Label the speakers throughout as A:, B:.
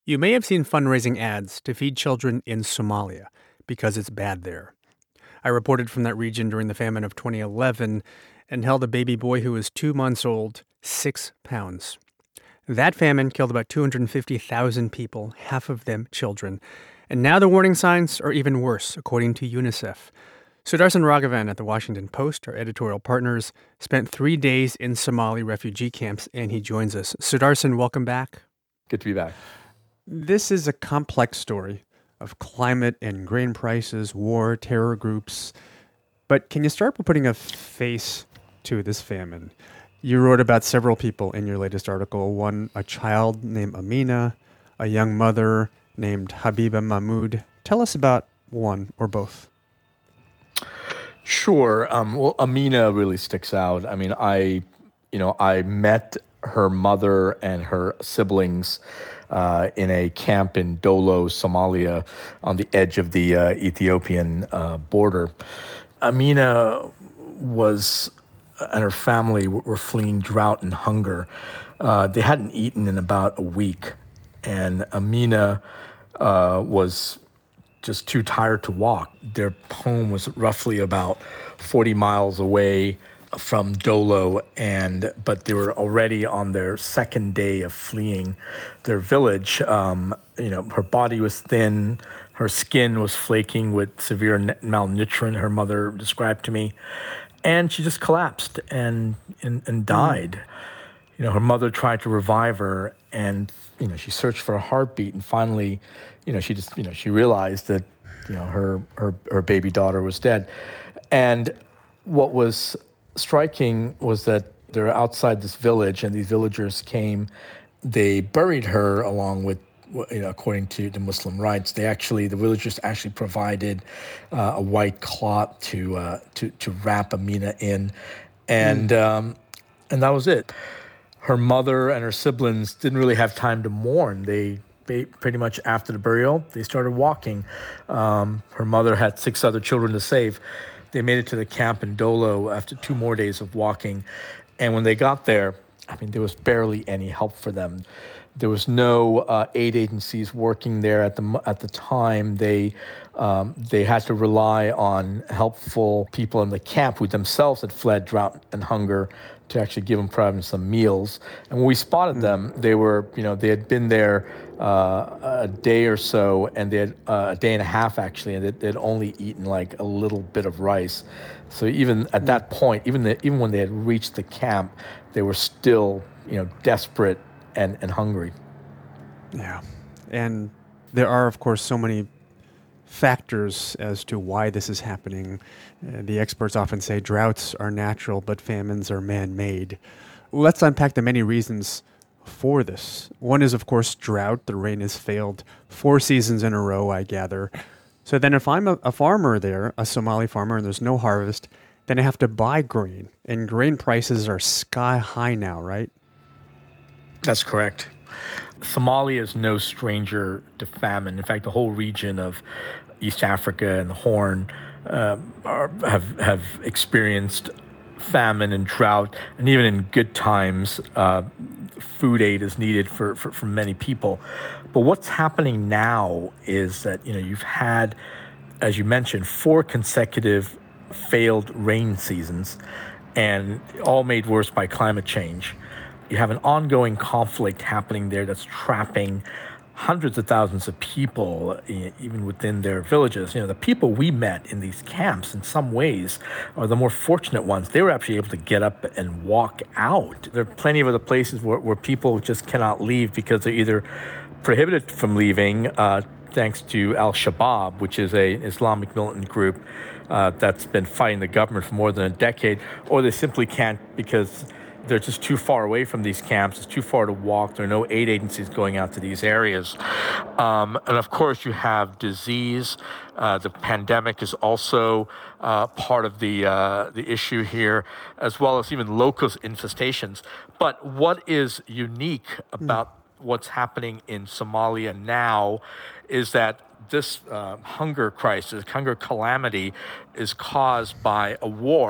A: You may have seen fundraising ads to feed children in Somalia because it's bad there. I reported from that region during the famine of 2011 and held a baby boy who was 2 months old, 6 pounds. That famine killed about 250,000 people, half of them children. And now the warning signs are even worse, according to UNICEF. Sudarshan Raghavan at the Washington Post, our editorial partners, spent 3 days in Somali refugee camps, and he joins us. Sudarshan, welcome back.
B: Good to be back.
A: This is a complex story of climate and grain prices, war, terror groups. But can you start by putting a face to this famine? You wrote about several people in your latest article. One, a child named Amina, a young mother named Habiba Mahmoud. Tell us about one or both.
B: Sure. Well, Amina really sticks out. I mean, I met her mother and her siblings in a camp in Dolo, Somalia, on the edge of the Ethiopian border. Amina and her family were fleeing drought and hunger. They hadn't eaten in about a week, and Amina was just too tired to walk. Their home was roughly about 40 miles away from Dolo, but they were already on their second day of fleeing their village. Her body was thin, her skin was flaking with severe malnutrition, her mother described to me, and she just collapsed and died. Her mother tried to revive her, and she searched for a heartbeat, and finally, she realized that her baby daughter was dead. And what was striking was that they're outside this village, and these villagers came. They buried her along with, according to the Muslim rites. The villagers actually provided a white cloth to wrap Amina in, and that was it. Her mother and her siblings didn't really have time to mourn. They pretty much after the burial, they started walking. Her mother had 6 other children to save. They made it to the camp in Dolo after 2 more days of walking. And when they got there, there was barely any help for them. There was no aid agencies working there at the time. They had to rely on helpful people in the camp who themselves had fled drought and hunger to actually give them probably some meals. And when we spotted them, they had been there a day or so, and they had a day and a half actually, and they'd only eaten like a little bit of rice. So even at that point, even when they had reached the camp, they were still desperate and hungry.
A: Yeah. And there are, of course, so many factors as to why this is happening. The experts often say droughts are natural, but famines are man-made. Let's unpack the many reasons for this. One is, of course, drought. The rain has failed 4 seasons in a row, I gather. So then if I'm a farmer there, a Somali farmer, and there's no harvest, then I have to buy grain. And grain prices are sky high now, right?
B: That's correct. Somalia is no stranger to famine. In fact, the whole region of East Africa and the Horn have experienced famine and drought, and even in good times, food aid is needed for many people. But what's happening now is that you've had, as you mentioned, 4 consecutive failed rain seasons, and all made worse by climate change. You have an ongoing conflict happening there that's trapping hundreds of thousands of people, even within their villages. The people we met in these camps, in some ways, are the more fortunate ones. They were actually able to get up and walk out. There are plenty of other places where people just cannot leave because they're either prohibited from leaving, thanks to Al-Shabaab, which is an Islamic militant group that's been fighting the government for more than a decade, or they simply can't because they're just too far away from these camps. It's too far to walk. There are no aid agencies going out to these areas. And of course, you have disease. The pandemic is also part of the issue here, as well as even locust infestations. But what is unique about what's happening in Somalia now is that this hunger crisis, hunger calamity, is caused by a war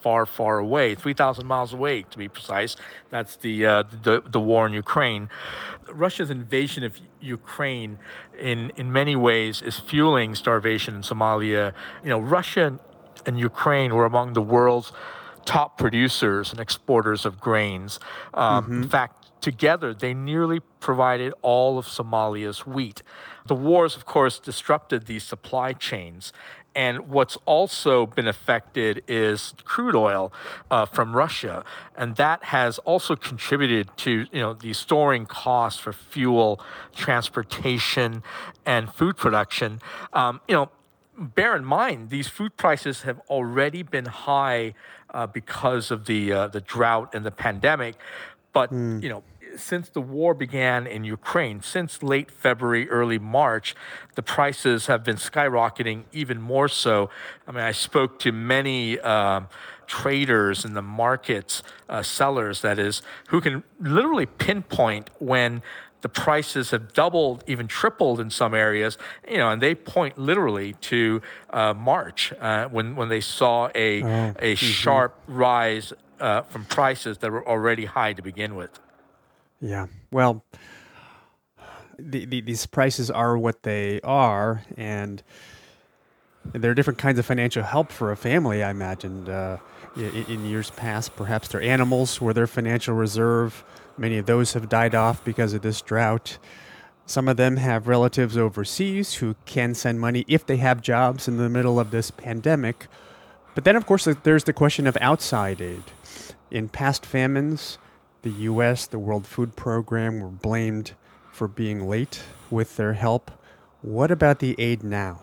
B: far, far away, 3,000 miles away to be precise. That's the war in Ukraine. Russia's invasion of Ukraine, in many ways, is fueling starvation in Somalia. Russia and Ukraine were among the world's top producers and exporters of grains. In fact, together, they nearly provided all of Somalia's wheat. The wars, of course, disrupted these supply chains. And what's also been affected is crude oil from Russia. And that has also contributed to, the soaring costs for fuel, transportation, and food production. Bear in mind, these food prices have already been high because of the drought and the pandemic. But, since the war began in Ukraine, since late February, early March, the prices have been skyrocketing even more so. I mean, I spoke to many traders in the markets, sellers, that is, who can literally pinpoint when the prices have doubled, even tripled in some areas, and they point literally to March when they saw a sharp rise from prices that were already high to begin with.
A: Yeah. Well, these prices are what they are, and there are different kinds of financial help for a family, I imagined. In years past, perhaps their animals were their financial reserve. Many of those have died off because of this drought. Some of them have relatives overseas who can send money if they have jobs in the middle of this pandemic. But then, of course, there's the question of outside aid. In past famines, the U.S., the World Food Program, were blamed for being late with their help. What about the aid now?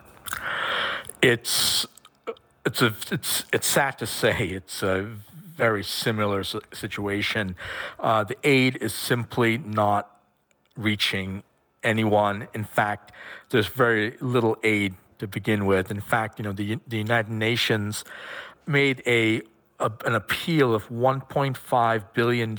B: It's sad to say it's a very similar situation. The aid is simply not reaching anyone. In fact, there's very little aid to begin with. In fact, the United Nations made an appeal of $1.5 billion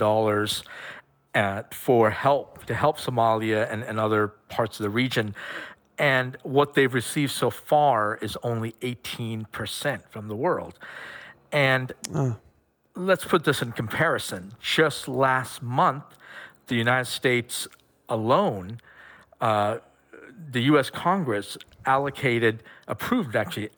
B: for help to help Somalia and other parts of the region. And what they've received so far is only 18% from the world. And let's put this in comparison. Just last month, the United States alone, the U.S. Congress approved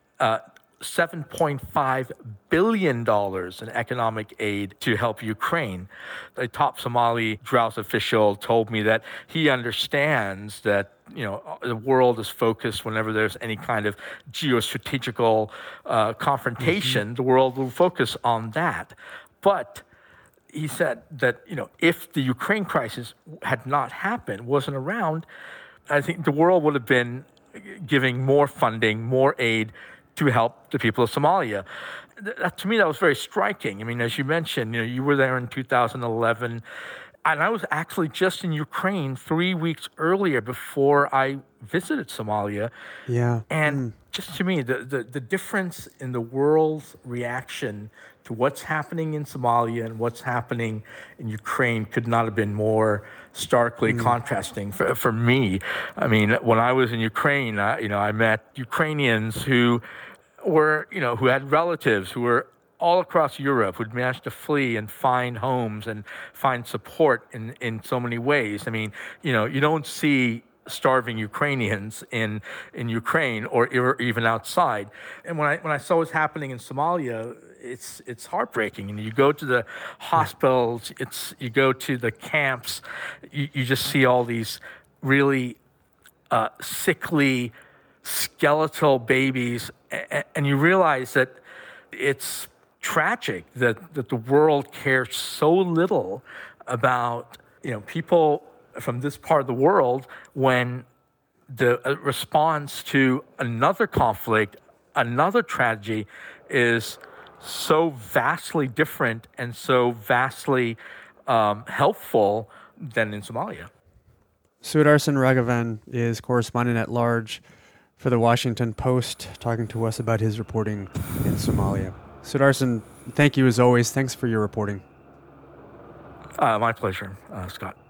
B: $7.5 billion in economic aid to help Ukraine. A top Somali drought official told me that he understands that the world is focused whenever there's any kind of geostrategical confrontation, the world will focus on that. But he said that, if the Ukraine crisis had not happened, wasn't around, I think the world would have been giving more funding, more aid to help the people of Somalia. To me, that was very striking. I mean, as you mentioned, you were there in 2011, and I was actually just in Ukraine 3 weeks earlier before I visited Somalia.
A: Yeah.
B: And just to me, the difference in the world's reaction to what's happening in Somalia and what's happening in Ukraine could not have been more starkly contrasting for me. I mean, when I was in Ukraine, I met Ukrainians who had relatives who were all across Europe, who'd managed to flee and find homes and find support in so many ways. I mean, you don't see starving Ukrainians in Ukraine or even outside. And when I saw what's happening in Somalia, it's heartbreaking. And you go to the hospitals, you go to the camps, you just see all these really sickly, skeletal babies, and you realize that it's tragic that the world cares so little about people from this part of the world when the response to another conflict, another tragedy, is so vastly different and so vastly helpful than in Somalia.
A: Sudarshan Raghavan is correspondent at large for the Washington Post, talking to us about his reporting in Somalia. Sudarshan, thank you as always. Thanks for your reporting.
B: My pleasure, Scott.